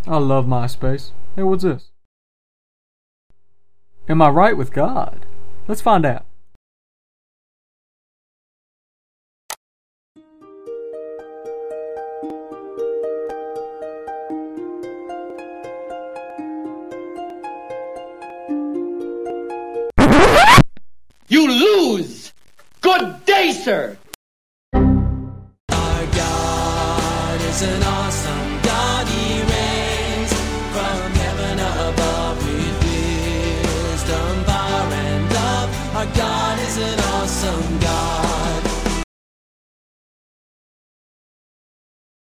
I love MySpace. Hey, what's this? Am I right with God? Let's find out. You lose! Good day, sir! Our God is an awesome God. He reigns from heaven above with wisdom, power, and love. Our God is an awesome God.